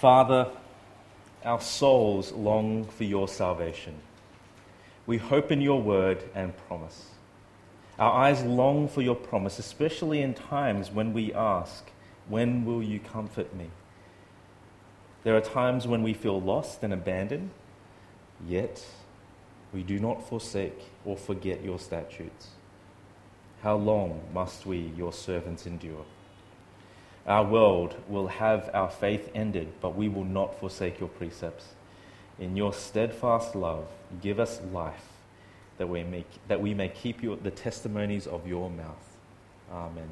Father, our souls long for your salvation. We hope in your word and promise. Our eyes long for your promise, especially in times when we ask, when will you comfort me? There are times when we feel lost and abandoned, yet we do not forsake or forget your statutes. How long must we, your servants, endure? Our world will have our faith ended, but we will not forsake your precepts. In your steadfast love, give us life, that we may keep the testimonies of your mouth. Amen.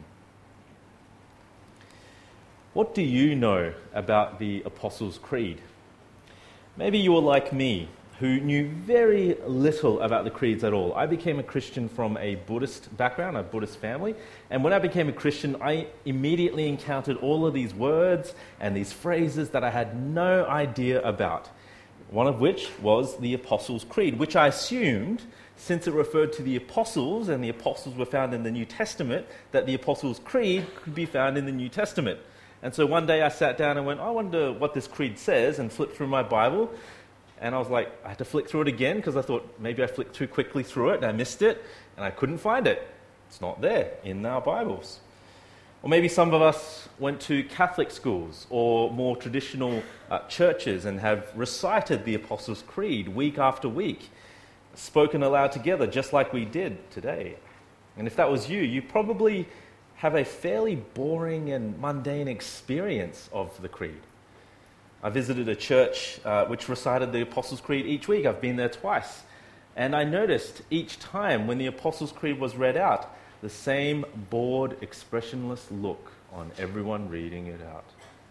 What do you know about the Apostles' Creed? Maybe you were like me, who knew very little about the creeds at all. I became a Christian from a Buddhist background, a Buddhist family, and when I became a Christian, I immediately encountered all of these words and these phrases that I had no idea about, one of which was the Apostles' Creed, which I assumed, since it referred to the apostles, and the apostles were found in the New Testament, that the Apostles' Creed could be found in the New Testament. And so one day I sat down and went, I wonder what this creed says, and flipped through my Bible. And I was like, I had to flick through it again because I thought maybe I flicked too quickly through it and I missed it and I couldn't find it. It's not there in our Bibles. Or maybe some of us went to Catholic schools or more traditional churches and have recited the Apostles' Creed week after week, spoken aloud together just like we did today. And if that was you, you probably have a fairly boring and mundane experience of the Creed. I visited a church which recited the Apostles' Creed each week. I've been there twice. And I noticed each time when the Apostles' Creed was read out, the same bored, expressionless look on everyone reading it out.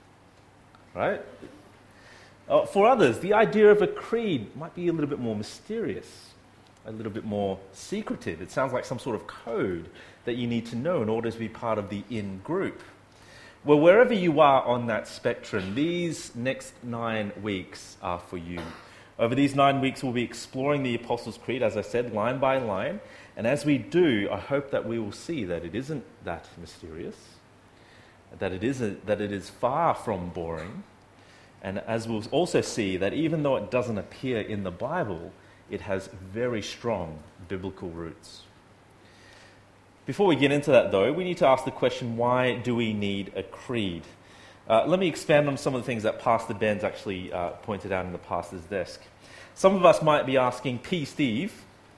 Right? For others, the idea of a creed might be a little bit more mysterious, a little bit more secretive. It sounds like some sort of code that you need to know in order to be part of the in-group. Well, wherever you are on that spectrum, these next 9 weeks are for you. Over these 9 weeks, we'll be exploring the Apostles' Creed, as I said, line by line. And as we do, I hope that we will see that it isn't that mysterious, that it is far from boring, and as we'll also see that even though it doesn't appear in the Bible, it has very strong biblical roots. Before we get into that, though, we need to ask the question, why do we need a creed? Let me expand on some of the things that Pastor Ben's actually pointed out in the pastor's desk. Some of us might be asking, P. Steve.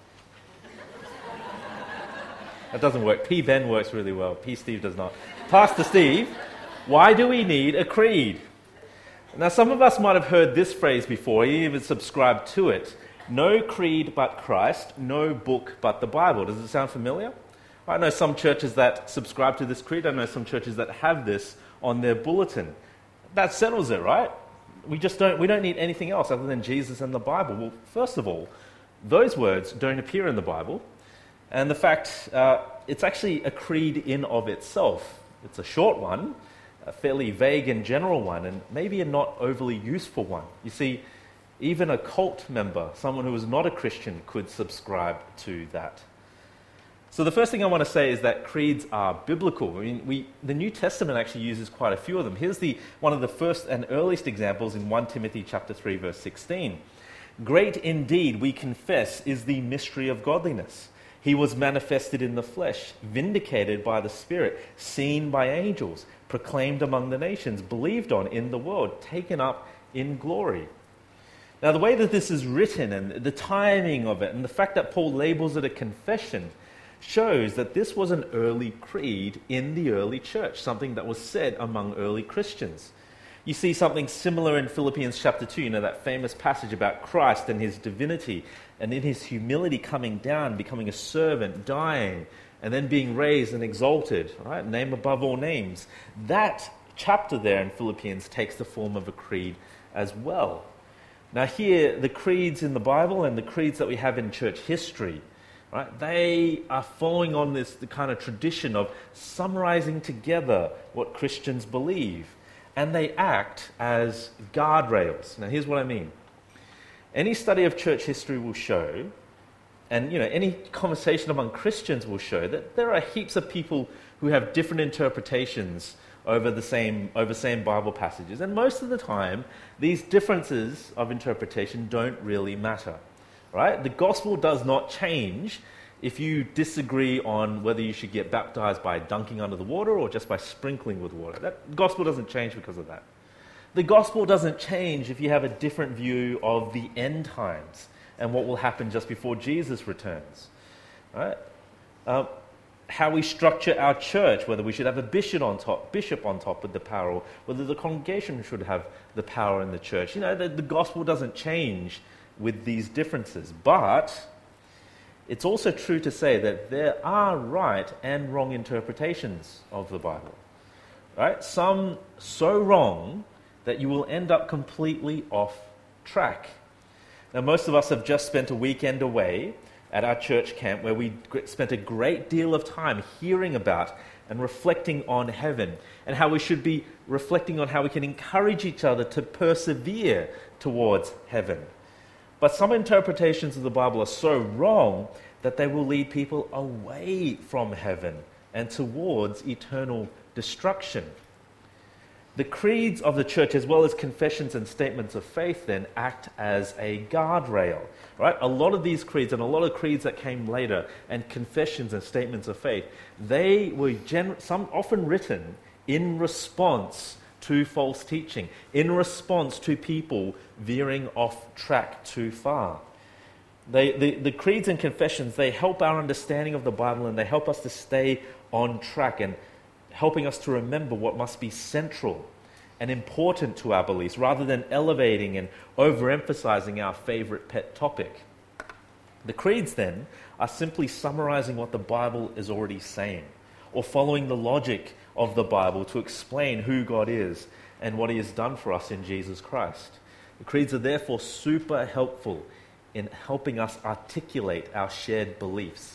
That doesn't work. P. Ben works really well. P. Steve does not. Pastor Steve, why do we need a creed? Now, some of us might have heard this phrase before, even subscribed to it. No creed but Christ, no book but the Bible. Does it sound familiar? I know some churches that subscribe to this creed. I know some churches that have this on their bulletin. That settles it, right? We don't need anything else other than Jesus and the Bible. Well, first of all, those words don't appear in the Bible. And the fact, it's actually a creed in of itself. It's a short one, a fairly vague and general one, and maybe a not overly useful one. You see, even a cult member, someone who is not a Christian, could subscribe to that. So the first thing I want to say is that creeds are biblical. I mean, the New Testament actually uses quite a few of them. Here's one of the first and earliest examples in 1 Timothy chapter 3, verse 16. Great indeed, we confess, is the mystery of godliness. He was manifested in the flesh, vindicated by the Spirit, seen by angels, proclaimed among the nations, believed on in the world, taken up in glory. Now, the way that this is written and the timing of it and the fact that Paul labels it a confession shows that this was an early creed in the early church, something that was said among early Christians. You see something similar in Philippians chapter 2, that famous passage about Christ and his divinity, and in his humility coming down, becoming a servant, dying, and then being raised and exalted, right? Name above all names. That chapter there in Philippians takes the form of a creed as well. Now here, the creeds in the Bible and the creeds that we have in church history, right, they are following on the kind of tradition of summarizing together what Christians believe. And they act as guardrails. Now, here's what I mean. Any study of church history will show, and any conversation among Christians will show, that there are heaps of people who have different interpretations over same Bible passages. And most of the time, these differences of interpretation don't really matter. Right? The gospel does not change if you disagree on whether you should get baptized by dunking under the water or just by sprinkling with water. The gospel doesn't change because of that. The gospel doesn't change if you have a different view of the end times and what will happen just before Jesus returns. Right? How we structure our church, whether we should have a bishop on top with the power, or whether the congregation should have the power in the church. The gospel doesn't change with these differences. But it's also true to say that there are right and wrong interpretations of the Bible. Right? Some so wrong that you will end up completely off track. Now, most of us have just spent a weekend away at our church camp where we spent a great deal of time hearing about and reflecting on heaven and how we should be reflecting on how we can encourage each other to persevere towards heaven. But some interpretations of the Bible are so wrong that they will lead people away from heaven and towards eternal destruction. The creeds of the church, as well as confessions and statements of faith, then act as a guardrail. Right? A lot of these creeds and a lot of creeds that came later, and confessions and statements of faith, they were some often written in response to false teaching, in response to people veering off track too far. The creeds and confessions, they help our understanding of the Bible, and they help us to stay on track and helping us to remember what must be central and important to our beliefs, rather than elevating and overemphasizing our favorite pet topic. The creeds, then, are simply summarizing what the Bible is already saying, or following the logic of the Bible to explain who God is and what He has done for us in Jesus Christ. The creeds are therefore super helpful in helping us articulate our shared beliefs.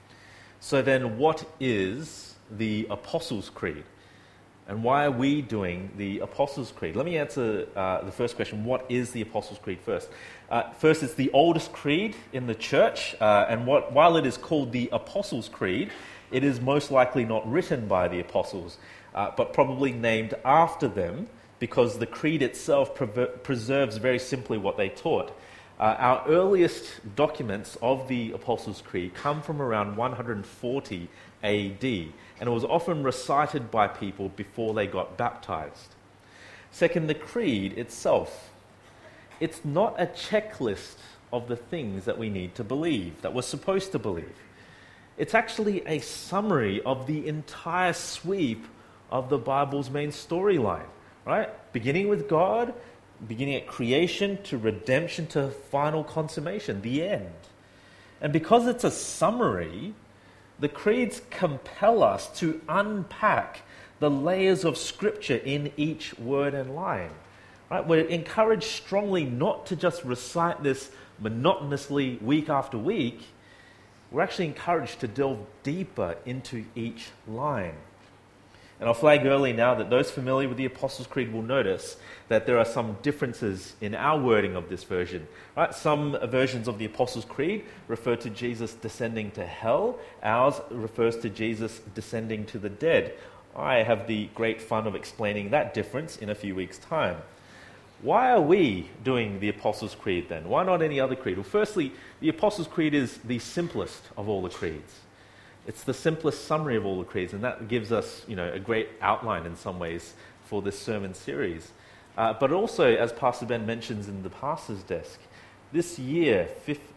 So then, what is the Apostles' Creed? And why are we doing the Apostles' Creed? Let me answer the first question. What is the Apostles' Creed first? First, it's the oldest creed in the church, and while it is called the Apostles' Creed, it is most likely not written by the apostles, but probably named after them, because the creed itself preserves very simply what they taught. Our earliest documents of the Apostles' Creed come from around 140 AD, and it was often recited by people before they got baptized. Second, the creed itself. It's not a checklist of the things that we need to believe, that we're supposed to believe. It's actually a summary of the entire sweep of the Bible's main storyline, right? Beginning with God, beginning at creation to redemption to final consummation, the end. And because it's a summary, the creeds compel us to unpack the layers of Scripture in each word and line. Right? We're encouraged strongly not to just recite this monotonously week after week. We're actually encouraged to delve deeper into each line. And I'll flag early now that those familiar with the Apostles' Creed will notice that there are some differences in our wording of this version. Right? Some versions of the Apostles' Creed refer to Jesus descending to hell. Ours refers to Jesus descending to the dead. I have the great fun of explaining that difference in a few weeks' time. Why are we doing the Apostles' Creed then? Why not any other creed? Well, firstly, the Apostles' Creed is the simplest of all the creeds. It's the simplest summary of all the creeds, and that gives us, a great outline in some ways for this sermon series. But also, as Pastor Ben mentions in the pastor's desk, this year,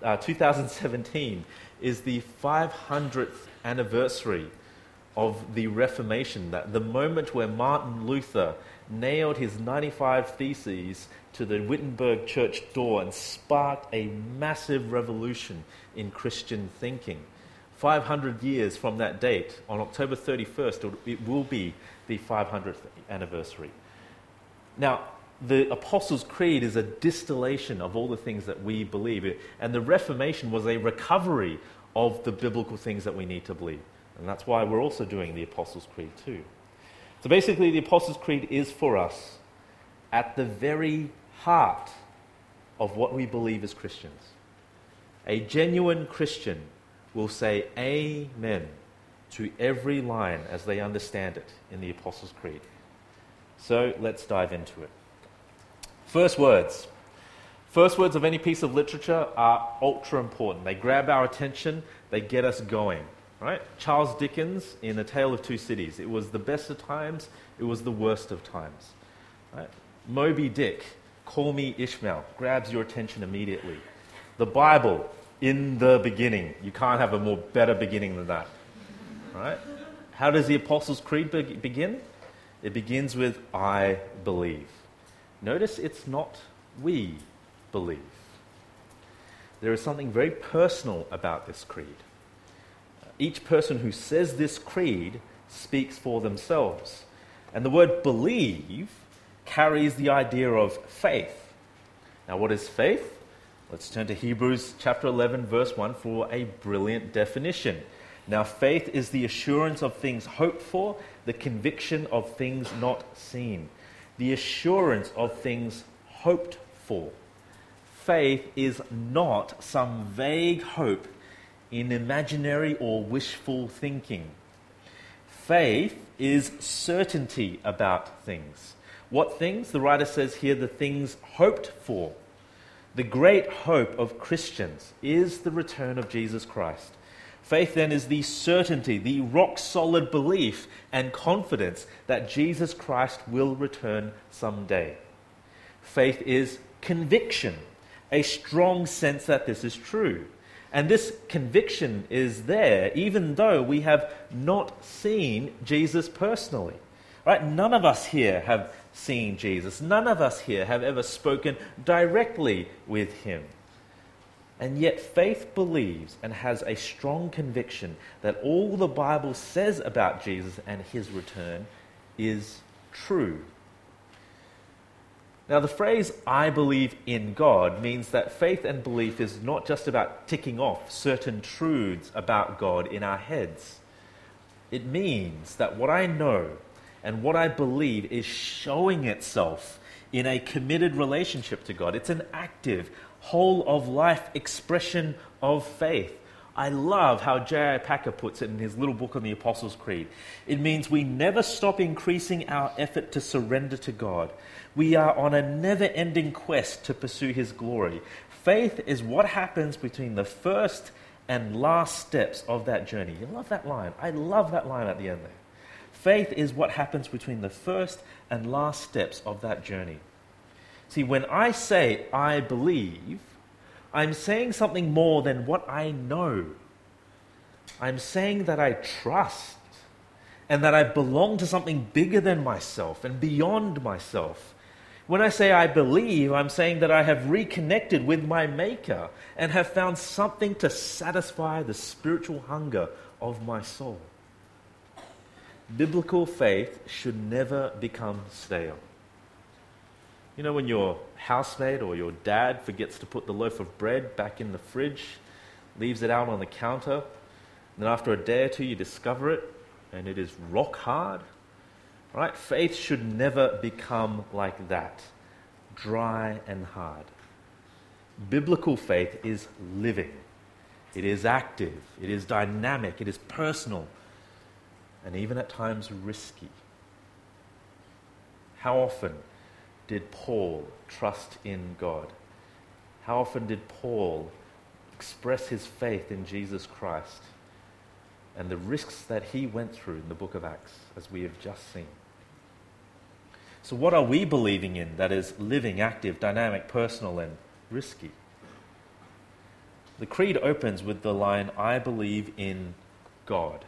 2017, is the 500th anniversary of the Reformation, that the moment where Martin Luther nailed his 95 Theses to the Wittenberg church door and sparked a massive revolution in Christian thinking. 500 years from that date, on October 31st, it will be the 500th anniversary. Now, the Apostles' Creed is a distillation of all the things that we believe, and the Reformation was a recovery of the biblical things that we need to believe. And that's why we're also doing the Apostles' Creed too. So basically, the Apostles' Creed is for us at the very heart of what we believe as Christians. A genuine Christian will say amen to every line as they understand it in the Apostles' Creed. So let's dive into it. First words. First words of any piece of literature are ultra important. They grab our attention, they get us going. Right? Charles Dickens in A Tale of Two Cities. It was the best of times, it was the worst of times. Right? Moby Dick, Call Me Ishmael, grabs your attention immediately. The Bible, in the beginning. You can't have a more better beginning than that. Right? How does the Apostles' Creed begin? It begins with, I believe. Notice it's not we believe. There is something very personal about this creed. Each person who says this creed speaks for themselves. And the word believe carries the idea of faith. Now, what is faith? Let's turn to Hebrews chapter 11, verse 1 for a brilliant definition. Now, faith is the assurance of things hoped for, the conviction of things not seen. The assurance of things hoped for. Faith is not some vague hope in imaginary or wishful thinking. Faith is certainty about things. What things? The writer says here, the things hoped for. The great hope of Christians is the return of Jesus Christ. Faith then is the certainty, the rock-solid belief and confidence that Jesus Christ will return someday. Faith is conviction, a strong sense that this is true. And this conviction is there even though we have not seen Jesus personally. Right? None of us here have seen Jesus. None of us here have ever spoken directly with him. And yet faith believes and has a strong conviction that all the Bible says about Jesus and his return is true. Now, the phrase, I believe in God, means that faith and belief is not just about ticking off certain truths about God in our heads. It means that what I know and what I believe is showing itself in a committed relationship to God. It's an active, whole-of-life expression of faith. I love how J.I. Packer puts it in his little book on the Apostles' Creed. It means we never stop increasing our effort to surrender to God. We are on a never-ending quest to pursue his glory. Faith is what happens between the first and last steps of that journey. You love that line. I love that line at the end there. Faith is what happens between the first and last steps of that journey. See, when I say I believe, I'm saying something more than what I know. I'm saying that I trust and that I belong to something bigger than myself and beyond myself. When I say I believe, I'm saying that I have reconnected with my Maker and have found something to satisfy the spiritual hunger of my soul. Biblical faith should never become stale. You know when your housemate or your dad forgets to put the loaf of bread back in the fridge, leaves it out on the counter, and then after a day or two you discover it and it is rock hard? Right? Faith should never become like that, dry and hard. Biblical faith is living. It is active. It is dynamic. It is personal. And even at times risky. How often did Paul trust in God? How often did Paul express his faith in Jesus Christ and the risks that he went through in the book of Acts, as we have just seen? So what are we believing in that is living, active, dynamic, personal, and risky? The creed opens with the line, I believe in God.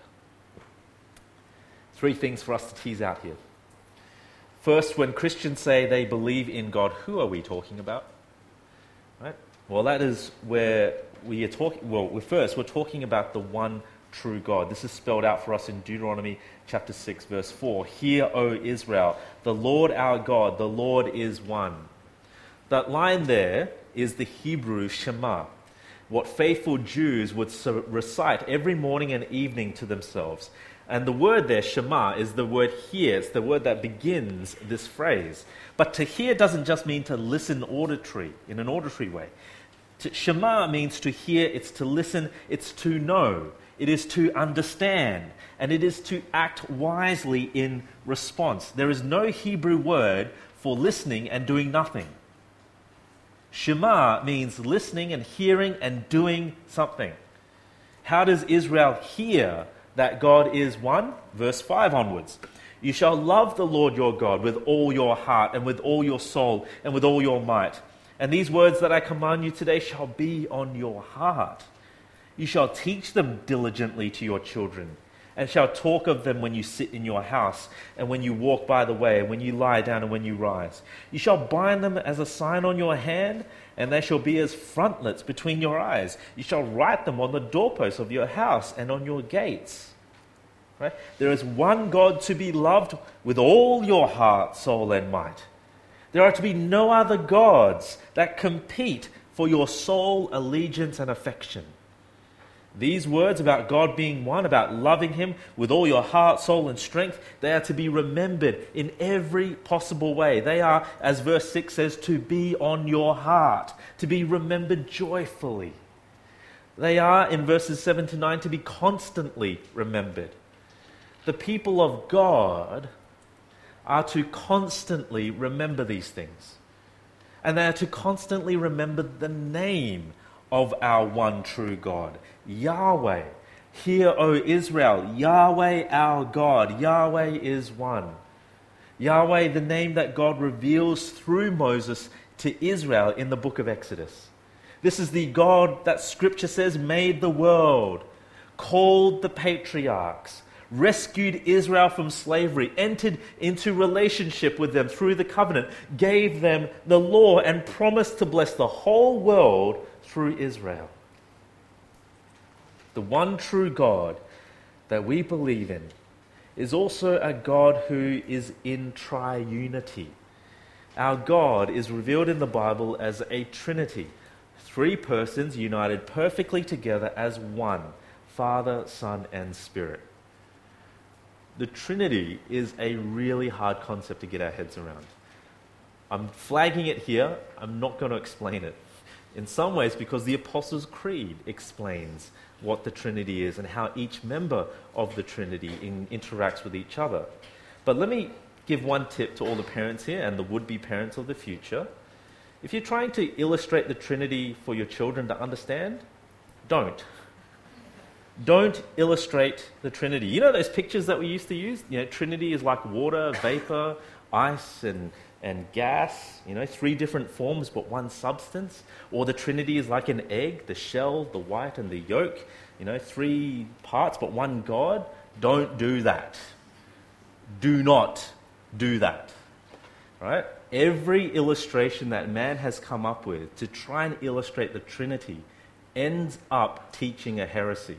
Three things for us to tease out here. First, when Christians say they believe in God, who are we talking about? Right? Well, that is where we are talking. Well, we're talking about the one true God. This is spelled out for us in Deuteronomy chapter 6, verse 4. Hear, O Israel, the Lord our God, the Lord is one. That line there is the Hebrew Shema, what faithful Jews would recite every morning and evening to themselves. And the word there, Shema, is the word hear. It's the word that begins this phrase. But to hear doesn't just mean to listen in an auditory way. Shema means to hear, it's to listen, it's to know. It is to understand, and it is to act wisely in response. There is no Hebrew word for listening and doing nothing. Shema means listening and hearing and doing something. How does Israel hear that God is one? Verse 5 onwards. You shall love the Lord your God with all your heart and with all your soul and with all your might. And these words that I command you today shall be on your heart. You shall teach them diligently to your children, and shall talk of them when you sit in your house, and when you walk by the way, and when you lie down, and when you rise. You shall bind them as a sign on your hand, and they shall be as frontlets between your eyes. You shall write them on the doorposts of your house and on your gates. Right? There is one God to be loved with all your heart, soul, and might. There are to be no other gods that compete for your soul, allegiance, and affection. These words about God being one, about loving Him with all your heart, soul, and strength, they are to be remembered in every possible way. They are, as verse 6 says, to be on your heart, to be remembered joyfully. They are, in verses 7 to 9, to be constantly remembered. The people of God are to constantly remember these things. And they are to constantly remember the name of our one true God, Yahweh. Hear, O Israel, Yahweh our God, Yahweh is one. Yahweh, the name that God reveals through Moses to Israel in the book of Exodus. This is the God that Scripture says made the world, called the patriarchs, rescued Israel from slavery, entered into relationship with them through the covenant, gave them the law, and promised to bless the whole world through Israel. The one true God that we believe in is also a God who is in triunity. Our God is revealed in the Bible as a Trinity, three persons united perfectly together as one, Father, Son, and Spirit. The Trinity is a really hard concept to get our heads around. I'm flagging it here. I'm not going to explain it. In some ways, because the Apostles' Creed explains what the Trinity is and how each member of the Trinity interacts with each other. But let me give one tip to all the parents here and the would-be parents of the future. If you're trying to illustrate the Trinity for your children to understand, don't. Don't illustrate the Trinity. You know those pictures that we used to use? You know, Trinity is like water, vapor, ice, and gas. You know, three different forms but one substance. Or the Trinity is like an egg, the shell, the white, and the yolk. You know, three parts but one God. Don't do that. Do not do that. Right? Every illustration that man has come up with to try and illustrate the Trinity ends up teaching a heresy.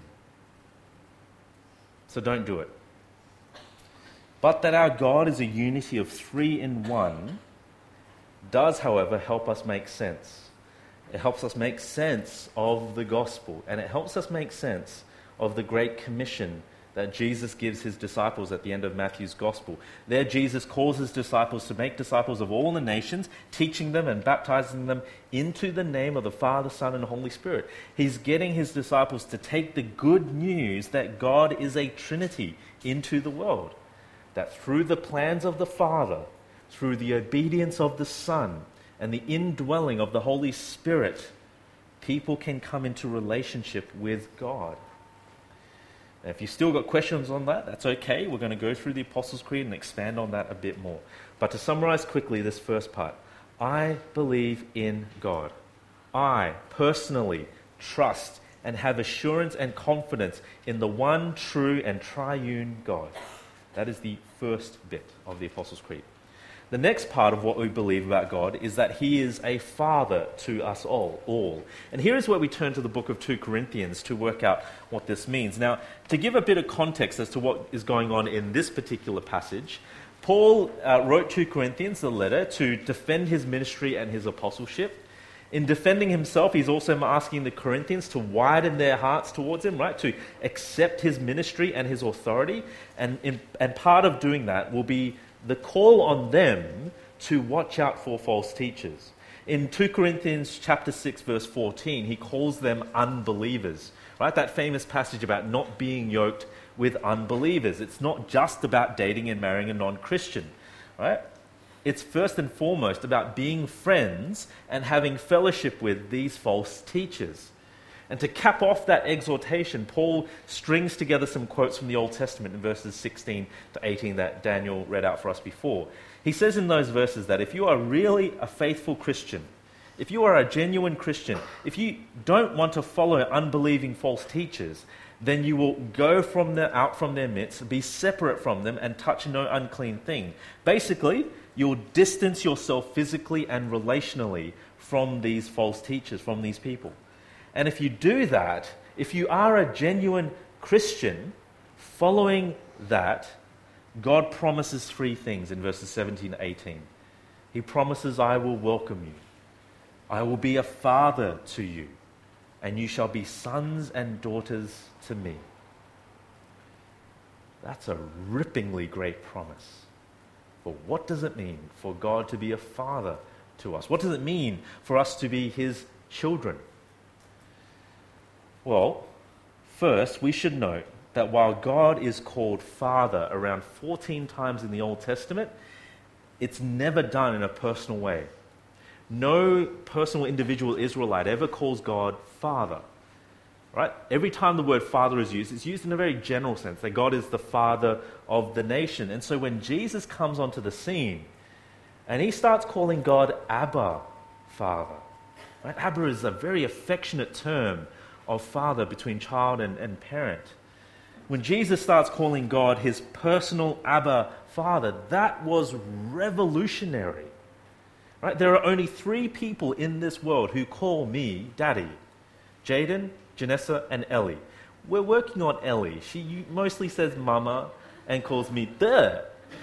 So don't do it. But that our God is a unity of three in one does, however, help us make sense. It helps us make sense of the gospel, and it helps us make sense of the Great Commission that Jesus gives his disciples at the end of Matthew's gospel. There, Jesus calls his disciples to make disciples of all the nations, teaching them and baptizing them into the name of the Father, Son, and Holy Spirit. He's getting his disciples to take the good news that God is a Trinity into the world. That through the plans of the Father, through the obedience of the Son, and the indwelling of the Holy Spirit, people can come into relationship with God. Now, if you've still got questions on that, that's okay. We're going to go through the Apostles' Creed and expand on that a bit more. But to summarize quickly this first part, I believe in God. I personally trust and have assurance and confidence in the one true and triune God. That is the first bit of the Apostles' Creed. The next part of what we believe about God is that he is a father to us all. And here is where we turn to the book of 2 Corinthians to work out what this means. Now, to give a bit of context as to what is going on in this particular passage, Paul wrote 2 Corinthians, the letter, to defend his ministry and his apostleship. In defending himself, he's also asking the Corinthians to widen their hearts towards him, right? To accept his ministry and his authority. And part of doing that will be the call on them to watch out for false teachers. In 2 Corinthians chapter 6, verse 14, he calls them unbelievers. Right? That famous passage about not being yoked with unbelievers. It's not just about dating and marrying a non-Christian. Right? It's first and foremost about being friends and having fellowship with these false teachers. And to cap off that exhortation, Paul strings together some quotes from the Old Testament in verses 16 to 18 that Daniel read out for us before. He says in those verses that if you are really a faithful Christian, if you are a genuine Christian, if you don't want to follow unbelieving false teachers, then you will go out from their midst, be separate from them, and touch no unclean thing. Basically, you'll distance yourself physically and relationally from these false teachers, from these people. And if you do that, if you are a genuine Christian, following that, God promises three things in verses 17 to 18. He promises, I will welcome you. I will be a father to you, and you shall be sons and daughters to me. That's a rippingly great promise. But what does it mean for God to be a father to us? What does it mean for us to be his children? Well, first, we should note that while God is called Father around 14 times in the Old Testament, it's never done in a personal way. No personal individual Israelite ever calls God Father. Right? Every time the word Father is used, it's used in a very general sense, that God is the Father of the nation. And so when Jesus comes onto the scene, and he starts calling God Abba, Father. Right? Abba is a very affectionate term of father between child and parent. When Jesus starts calling God his personal Abba Father, that was revolutionary. Right? There are only three people in this world who call me Daddy. Jaden, Janessa, and Ellie. We're working on Ellie. She mostly says Mama and calls me Duh.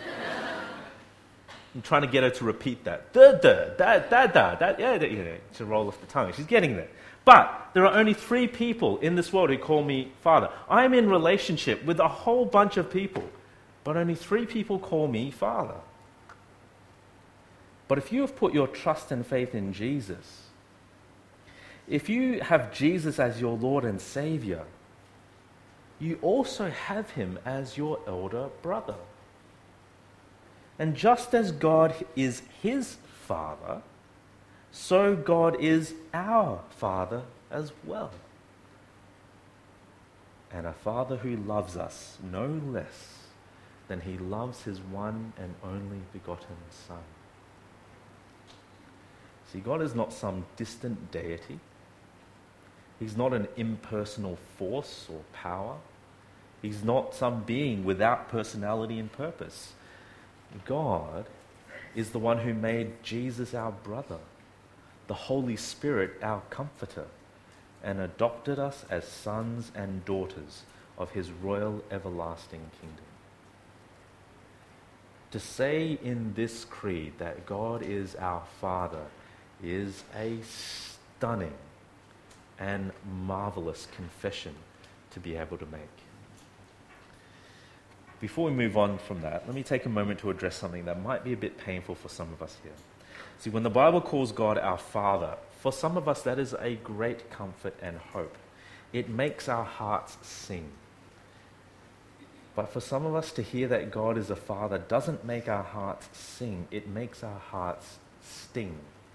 I'm trying to get her to repeat that. Duh, duh, da, yeah, to roll off the tongue. She's getting there. But there are only three people in this world who call me Father. I'm in relationship with a whole bunch of people, but only three people call me Father. But if you have put your trust and faith in Jesus, if you have Jesus as your Lord and Savior, you also have him as your elder brother. And just as God is his Father, so God is our Father as well. And a Father who loves us no less than he loves his one and only begotten Son. See, God is not some distant deity. He's not an impersonal force or power. He's not some being without personality and purpose. God is the one who made Jesus our brother, the Holy Spirit our comforter, and adopted us as sons and daughters of his royal everlasting kingdom. To say in this creed that God is our Father is a stunning and marvelous confession to be able to make. Before we move on from that, let me take a moment to address something that might be a bit painful for some of us here. See, when the Bible calls God our Father, for some of us that is a great comfort and hope. It makes our hearts sing. But for some of us to hear that God is a Father doesn't make our hearts sing, it makes our hearts sting.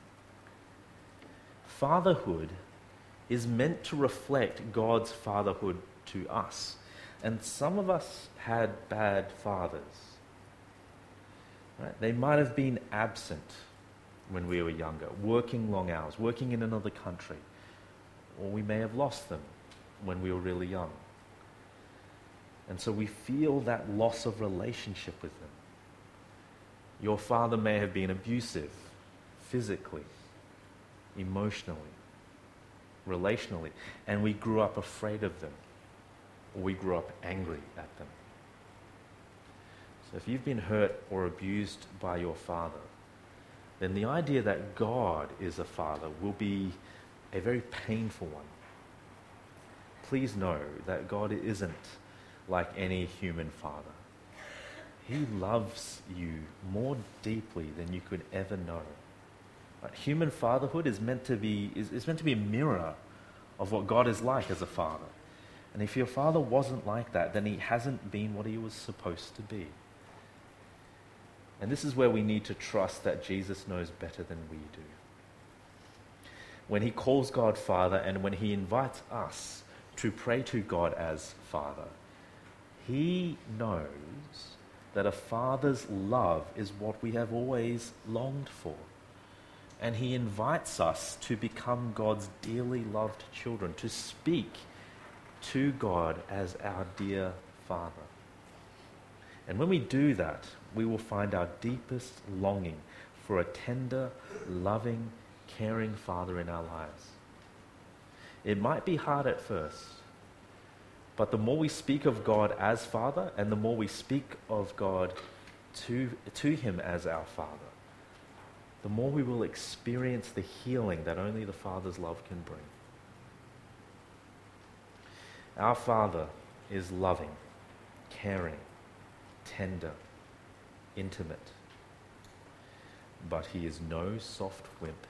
Fatherhood is meant to reflect God's fatherhood to us. And some of us had bad fathers. Right? They might have been absent when we were younger, working long hours, working in another country. Or we may have lost them when we were really young. And so we feel that loss of relationship with them. Your father may have been abusive, physically, emotionally, relationally, and we grew up afraid of them, or we grew up angry at them. So if you've been hurt or abused by your father, then the idea that God is a father will be a very painful one. Please know that God isn't like any human father. He loves you more deeply than you could ever know. Right? Human fatherhood is meant to be a mirror of what God is like as a father. And if your father wasn't like that, then he hasn't been what he was supposed to be. And this is where we need to trust that Jesus knows better than we do. When he calls God Father and when he invites us to pray to God as Father, he knows that a father's love is what we have always longed for. And he invites us to become God's dearly loved children, to speak to God as our dear Father. And when we do that, we will find our deepest longing for a tender, loving, caring Father in our lives. It might be hard at first, but the more we speak of God as Father and the more we speak of God to him as our Father, the more we will experience the healing that only the Father's love can bring. Our Father is loving, caring, tender, intimate, but he is no soft wimp.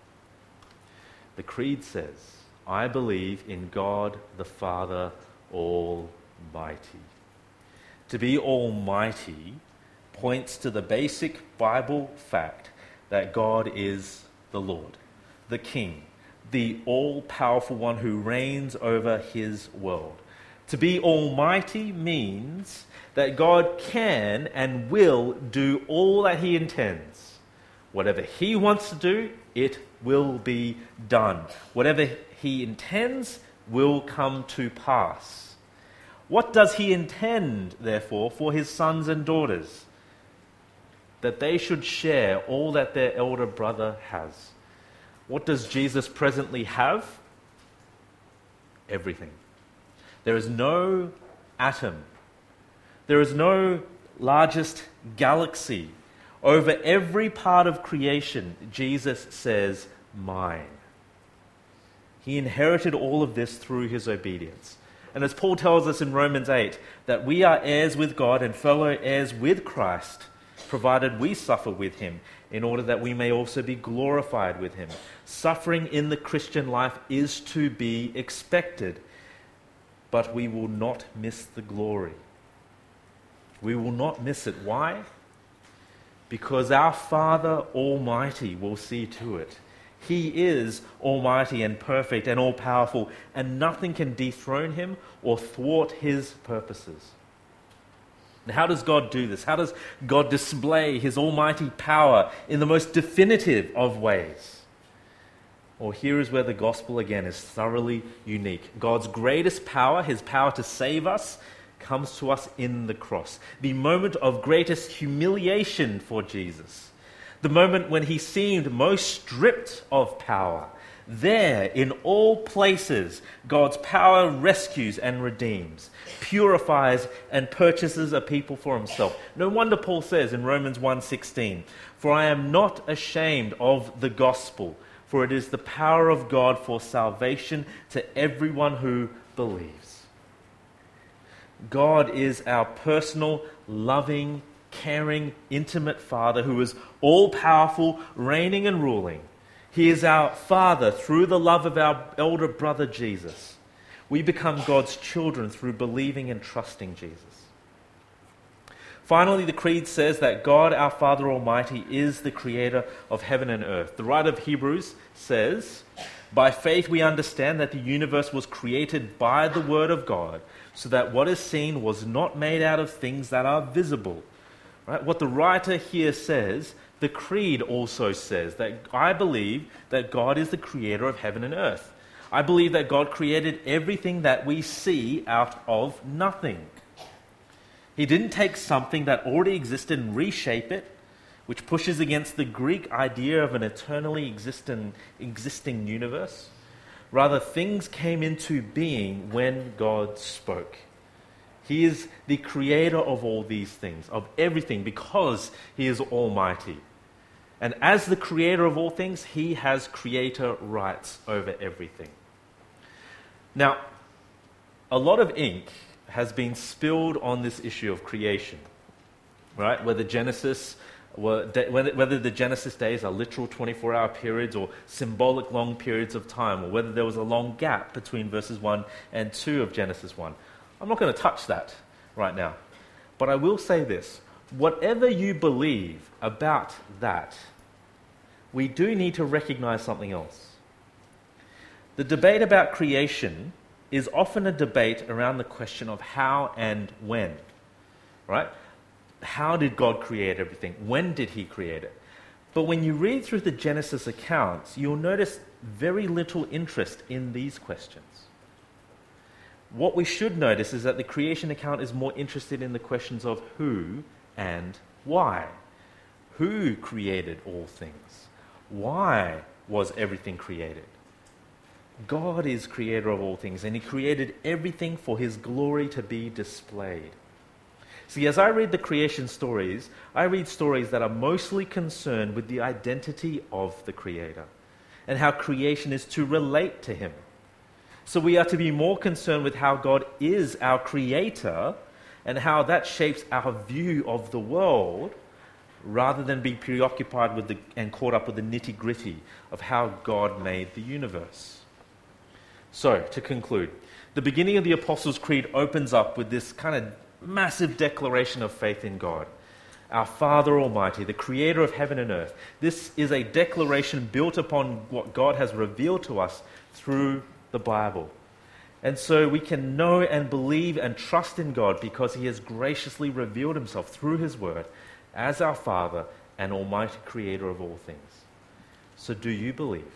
The Creed says, I believe in God the Father Almighty. To be almighty points to the basic Bible fact that God is the Lord, the King, the all-powerful one who reigns over his world. To be almighty means that God can and will do all that he intends. Whatever he wants to do, it will be done. Whatever he intends will come to pass. What does he intend, therefore, for his sons and daughters? That they should share all that their elder brother has. What does Jesus presently have? Everything. There is no atom. There is no largest galaxy. Over every part of creation, Jesus says, mine. He inherited all of this through his obedience. And as Paul tells us in Romans 8, that we are heirs with God and fellow heirs with Christ, provided we suffer with him, in order that we may also be glorified with him. Suffering in the Christian life is to be expected, but we will not miss the glory. We will not miss it. Why? Because our Father Almighty will see to it. He is almighty and perfect and all-powerful, and nothing can dethrone him or thwart his purposes. And how does God do this? How does God display his almighty power in the most definitive of ways? Well, here is where the gospel again is thoroughly unique. God's greatest power, his power to save us, comes to us in the cross. The moment of greatest humiliation for Jesus. The moment when he seemed most stripped of power. There, in all places, God's power rescues and redeems, purifies and purchases a people for himself. No wonder Paul says in Romans 1:16, "For I am not ashamed of the gospel, for it is the power of God for salvation to everyone who believes." God is our personal, loving, caring, intimate Father who is all-powerful, reigning and ruling. He is our Father through the love of our elder brother Jesus. We become God's children through believing and trusting Jesus. Finally, the Creed says that God, our Father Almighty, is the creator of heaven and earth. The writer of Hebrews says, "By faith we understand that the universe was created by the word of God, so that what is seen was not made out of things that are visible." Right? What the writer here says, the Creed also says, that I believe that God is the creator of heaven and earth. I believe that God created everything that we see out of nothing. He didn't take something that already existed and reshape it, which pushes against the Greek idea of an eternally existing universe. Rather, things came into being when God spoke. He is the creator of all these things, of everything, because he is almighty. And as the creator of all things, he has creator rights over everything. Now, a lot of ink has been spilled on this issue of creation, right? Whether Genesis whether the Genesis days are literal 24-hour periods or symbolic long periods of time, or whether there was a long gap between verses 1 and 2 of Genesis 1. I'm not going to touch that right now. But I will say this. Whatever you believe about that, we do need to recognize something else. The debate about creation is often a debate around the question of how and when, right? How did God create everything? When did he create it? But when you read through the Genesis accounts, you'll notice very little interest in these questions. What we should notice is that the creation account is more interested in the questions of who and why. Who created all things? Why was everything created? God is creator of all things, and he created everything for his glory to be displayed. See, as I read the creation stories, I read stories that are mostly concerned with the identity of the Creator and how creation is to relate to him. So we are to be more concerned with how God is our Creator and how that shapes our view of the world, rather than be preoccupied with and caught up with the nitty-gritty of how God made the universe. So, to conclude, the beginning of the Apostles' Creed opens up with this kind of massive declaration of faith in God. Our Father Almighty, the creator of heaven and earth. This is a declaration built upon what God has revealed to us through the Bible. And so we can know and believe and trust in God because he has graciously revealed himself through his word as our Father and Almighty Creator of all things. So do you believe?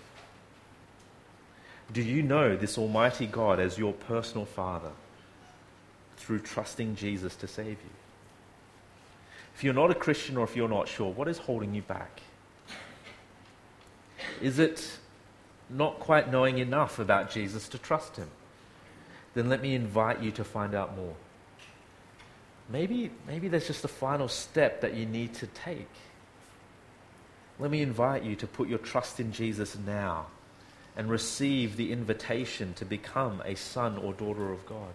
Do you know this Almighty God as your personal Father through trusting Jesus to save you? If you're not a Christian, or if you're not sure, what is holding you back? Is it not quite knowing enough about Jesus to trust him? Then let me invite you to find out more. Maybe there's just a final step that you need to take. Let me invite you to put your trust in Jesus now and receive the invitation to become a son or daughter of God.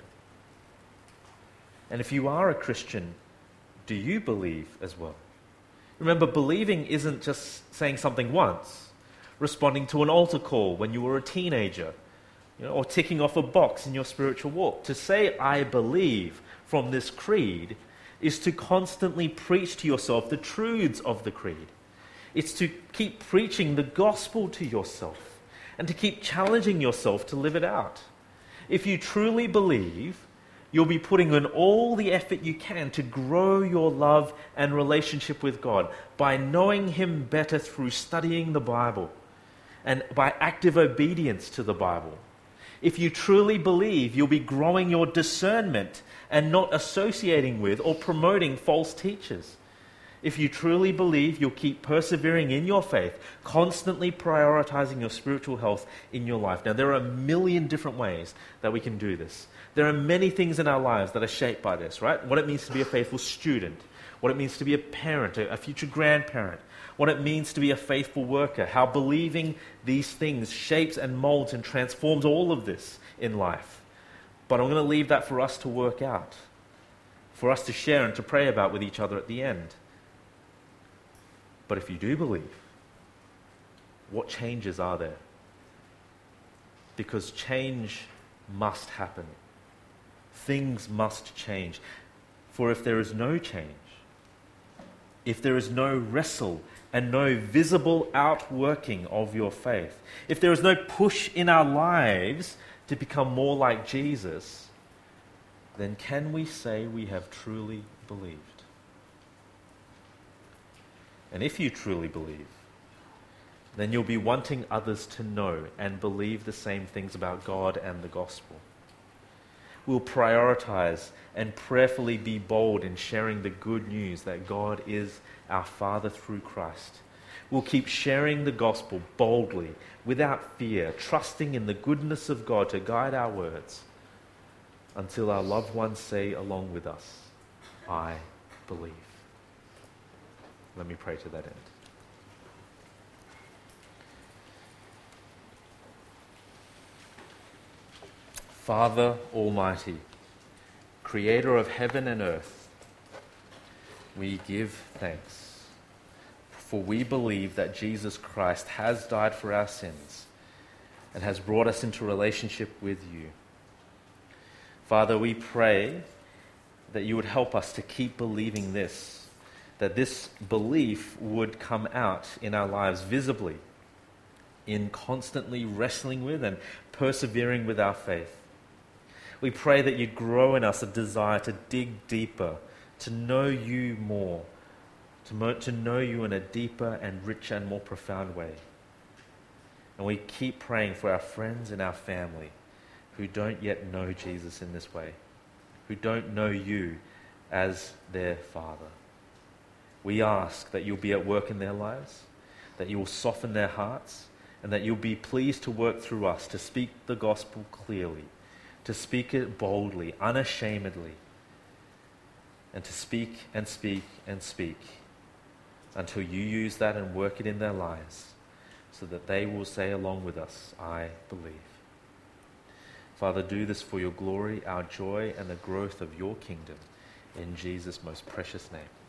And if you are a Christian, do you believe as well? Remember, believing isn't just saying something once, responding to an altar call when you were a teenager, or ticking off a box in your spiritual walk. To say, I believe, from this creed is to constantly preach to yourself the truths of the creed. It's to keep preaching the gospel to yourself and to keep challenging yourself to live it out. If you truly believe, you'll be putting in all the effort you can to grow your love and relationship with God by knowing him better through studying the Bible and by active obedience to the Bible. If you truly believe, you'll be growing your discernment and not associating with or promoting false teachers. If you truly believe, you'll keep persevering in your faith, constantly prioritizing your spiritual health in your life. Now, there are a million different ways that we can do this. There are many things in our lives that are shaped by this, right? What it means to be a faithful student, what it means to be a parent, a future grandparent, what it means to be a faithful worker, how believing these things shapes and molds and transforms all of this in life. But I'm going to leave that for us to work out, for us to share and to pray about with each other at the end. But if you do believe, what changes are there? Because change must happen. Things must change. For if there is no change, if there is no wrestle and no visible outworking of your faith, if there is no push in our lives to become more like Jesus, then can we say we have truly believed? And if you truly believe, then you'll be wanting others to know and believe the same things about God and the gospel. We'll prioritize and prayerfully be bold in sharing the good news that God is our Father through Christ. We'll keep sharing the gospel boldly, without fear, trusting in the goodness of God to guide our words until our loved ones say along with us, I believe. Let me pray to that end. Father Almighty, Creator of heaven and earth, we give thanks. for we believe that Jesus Christ has died for our sins and has brought us into relationship with you. Father, we pray that you would help us to keep believing this, that this belief would come out in our lives visibly, in constantly wrestling with and persevering with our faith. We pray that you'd grow in us a desire to dig deeper, to know you more, to know you in a deeper and richer and more profound way. And we keep praying for our friends and our family who don't yet know Jesus in this way, who don't know you as their Father. We ask that you'll be at work in their lives, that you will soften their hearts, and that you'll be pleased to work through us to speak the gospel clearly, to speak it boldly, unashamedly, and to speak and speak and speak until you use that and work it in their lives so that they will say along with us, I believe. Father, do this for your glory, our joy, and the growth of your kingdom. In Jesus' most precious name.